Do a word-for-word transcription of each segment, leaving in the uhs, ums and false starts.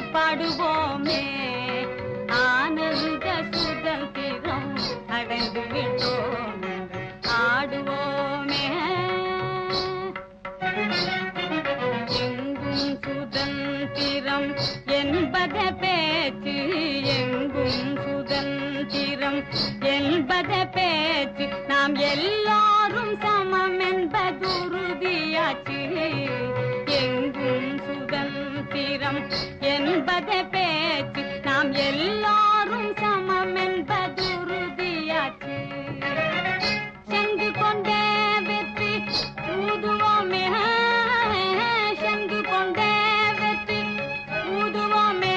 பாடுவோமே. ஆனந்த சுதந்திரம் அடைந்து விட்டோம் ஆடுவோமே. எங்கும் சுதந்திரம் என்பத பேச்சு, எங்கும் சுதந்திரம் என்பத பேச்சு, நாம் எல்லாரும் சமம் என்பது உறுதியாச்சு. எங்கும் சுதந்திரம் என்பத பேச்சு, நாம் எல்லாரும் சமம் என்பது உறுதியாச்சு. சென்று கொண்டே வெற்றி ஊதுவோமே, சென்று கொண்டே வெற்றி ஊதுவோமே.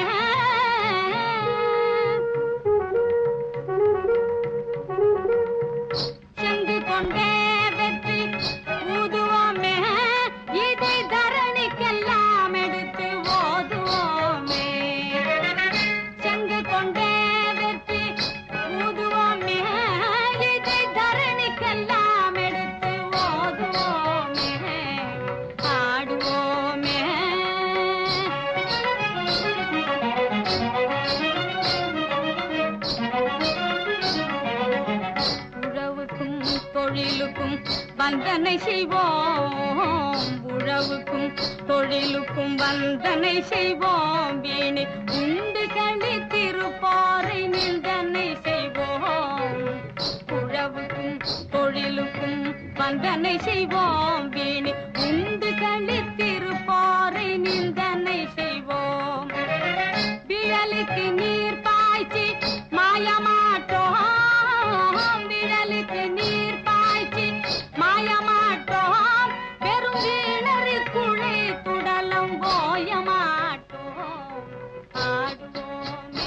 சென்று கொண்டே வெற்றி ஊதுவோமே, இதை தரணிக்கெல்லாம் எடுத்து ஓதுவோமே. சென்று கொண்டே வெற்றி ஊதுவோமே, இதை தரணிக்கெல்லாம் எடுத்து ஓதுவோமே. ஆடுவோமே. உறவுக்கும் தொழிலுக்கும் வந்தனை செய்வோம், உறவுக்கும் தொழிலுக்கும் வந்தனை செய்வோம். வீணி உண்டு கழித்திருப்போரை நிந்தனை செய்வோம். உறவுக்கும் தொழிலுக்கும் வந்தனை செய்வோம். வீணி உண்டு கழித்திருப்போரை நிந்தனை செய்வோம். விழலுக்கு நீர் பாய்ச்சி மாயமாட்டோம், விழலுக்கு நீர் பாய்ச்சி மாயமாட்டோம். பெரும் வீணறி குழை துடலம் ஓயமாட்டோம். ஆடுவோமே.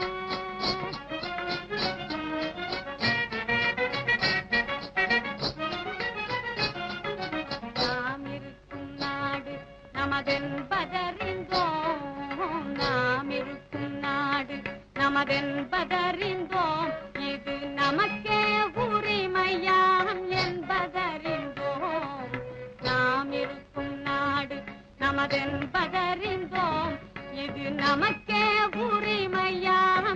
நாம் இருக்கும் நாடு நமதென்பதறிந்தோம், நாம் இருக்கும் நாடு நமதென்பதறிந்தோம். இது நமக்கே உரிமையாம் என்பதறிந்தோம். நாம் இருக்கும் நாடு நமதென்பதறிந்தோம். இது நமக்கே உரிமையாம்